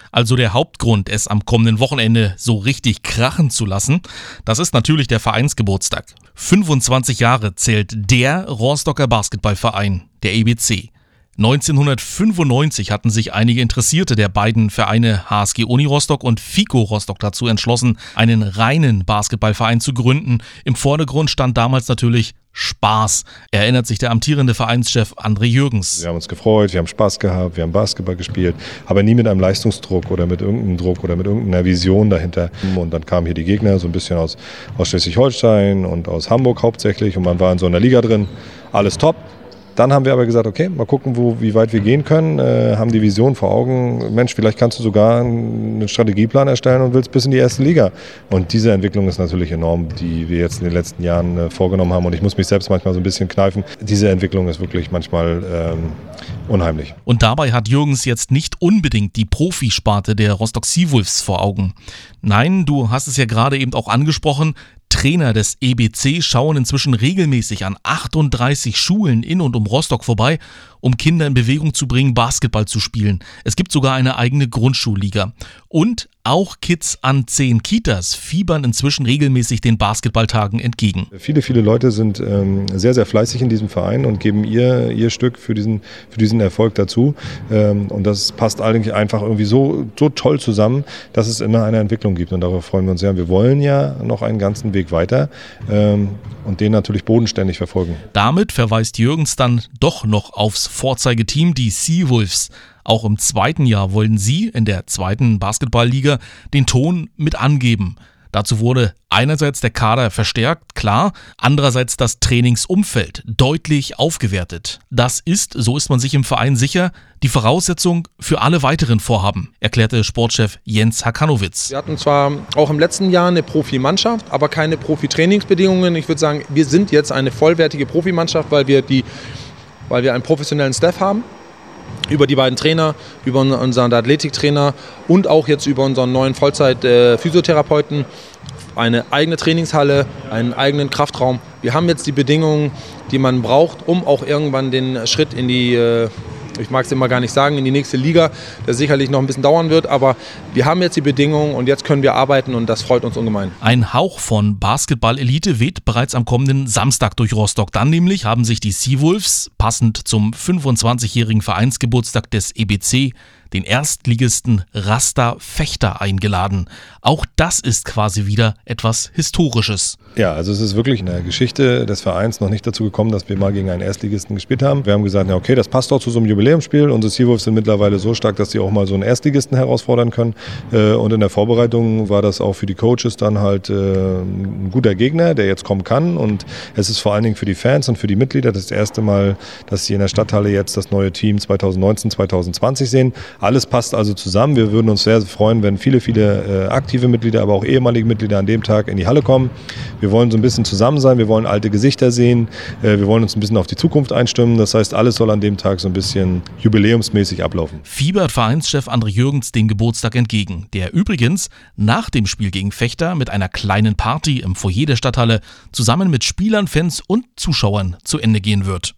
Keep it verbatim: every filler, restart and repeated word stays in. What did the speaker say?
Also der Hauptgrund, es am kommenden Wochenende so richtig krachen zu lassen, das ist natürlich der Vereinsgeburtstag. fünfundzwanzig Jahre zählt der Rostocker Basketballverein, der E B C. neunzehnhundertfünfundneunzig hatten sich einige Interessierte der beiden Vereine H S G Uni Rostock und FICO Rostock dazu entschlossen, einen reinen Basketballverein zu gründen. Im Vordergrund stand damals natürlich Spaß, erinnert sich der amtierende Vereinschef André Jürgens. Wir haben uns gefreut, wir haben Spaß gehabt, wir haben Basketball gespielt, aber nie mit einem Leistungsdruck oder mit irgendeinem Druck oder mit irgendeiner Vision dahinter. Und dann kamen hier die Gegner, so ein bisschen aus, aus Schleswig-Holstein und aus Hamburg hauptsächlich, und man war in so einer Liga drin, alles top. Dann haben wir aber gesagt, okay, mal gucken, wo, wie weit wir gehen können, äh, haben die Vision vor Augen. Mensch, vielleicht kannst du sogar einen Strategieplan erstellen und willst bis in die erste Liga. Und diese Entwicklung ist natürlich enorm, die wir jetzt in den letzten Jahren äh, vorgenommen haben. Und ich muss mich selbst manchmal so ein bisschen kneifen. Diese Entwicklung ist wirklich manchmal ähm, unheimlich. Und dabei hat Jürgens jetzt nicht unbedingt die Profisparte der Rostock Seawolves vor Augen. Nein, du hast es ja gerade eben auch angesprochen, Trainer des E B C schauen inzwischen regelmäßig an achtunddreißig Schulen in und um Rostock vorbei, um Kinder in Bewegung zu bringen, Basketball zu spielen. Es gibt sogar eine eigene Grundschulliga. Und auch Kids an zehn Kitas fiebern inzwischen regelmäßig den Basketballtagen entgegen. Viele, viele Leute sind ähm, sehr, sehr fleißig in diesem Verein und geben ihr, ihr Stück für diesen, für diesen Erfolg dazu. Ähm, und das passt eigentlich einfach irgendwie so, so toll zusammen, dass es immer eine Entwicklung gibt. Und darauf freuen wir uns sehr. Wir wollen ja noch einen ganzen Weg weiter ähm, und den natürlich bodenständig verfolgen. Damit verweist Jürgens dann doch noch aufs Vorzeigeteam, die Seawolves. Auch im zweiten Jahr wollen sie in der zweiten Basketballliga den Ton mit angeben. Dazu wurde einerseits der Kader verstärkt, klar, andererseits das Trainingsumfeld deutlich aufgewertet. Das ist, so ist man sich im Verein sicher, die Voraussetzung für alle weiteren Vorhaben, erklärte Sportchef Jens Hakanowitz. Wir hatten zwar auch im letzten Jahr eine Profimannschaft, aber keine Profi-Trainingsbedingungen. Ich würde sagen, wir sind jetzt eine vollwertige Profimannschaft, weil wir, die, weil wir einen professionellen Staff haben. Über die beiden Trainer, über unseren Athletiktrainer und auch jetzt über unseren neuen Vollzeit-Physiotherapeuten, eine eigene Trainingshalle, einen eigenen Kraftraum. Wir haben jetzt die Bedingungen, die man braucht, um auch irgendwann den Schritt in die, ich mag es immer gar nicht sagen, in die nächste Liga, der sicherlich noch ein bisschen dauern wird, aber wir haben jetzt die Bedingungen und jetzt können wir arbeiten und das freut uns ungemein. Ein Hauch von Basketball-Elite weht bereits am kommenden Samstag durch Rostock. Dann nämlich haben sich die Seawolves, passend zum fünfundzwanzigjährigen Vereinsgeburtstag des E B C, den Erstligisten Raster Fechter eingeladen. Auch das ist quasi wieder etwas Historisches. Ja, also es ist wirklich in der Geschichte des Vereins noch nicht dazu gekommen, dass wir mal gegen einen Erstligisten gespielt haben. Wir haben gesagt, ja okay, das passt doch zu so einem Jubiläumsspiel. Unsere Seawolves sind mittlerweile so stark, dass sie auch mal so einen Erstligisten herausfordern können. Und in der Vorbereitung war das auch für die Coaches dann halt ein guter Gegner, der jetzt kommen kann. Und es ist vor allen Dingen für die Fans und für die Mitglieder das erste Mal, dass sie in der Stadthalle jetzt das neue Team zweitausendneunzehn zweitausendzwanzig sehen. Alles passt also zusammen. Wir würden uns sehr freuen, wenn viele, viele äh, aktive Mitglieder, aber auch ehemalige Mitglieder an dem Tag in die Halle kommen. Wir wollen so ein bisschen zusammen sein, wir wollen alte Gesichter sehen, äh, wir wollen uns ein bisschen auf die Zukunft einstimmen. Das heißt, alles soll an dem Tag so ein bisschen jubiläumsmäßig ablaufen. Fiebert Vereinschef André Jürgens dem Geburtstag entgegen, der übrigens nach dem Spiel gegen Fechter mit einer kleinen Party im Foyer der Stadthalle zusammen mit Spielern, Fans und Zuschauern zu Ende gehen wird.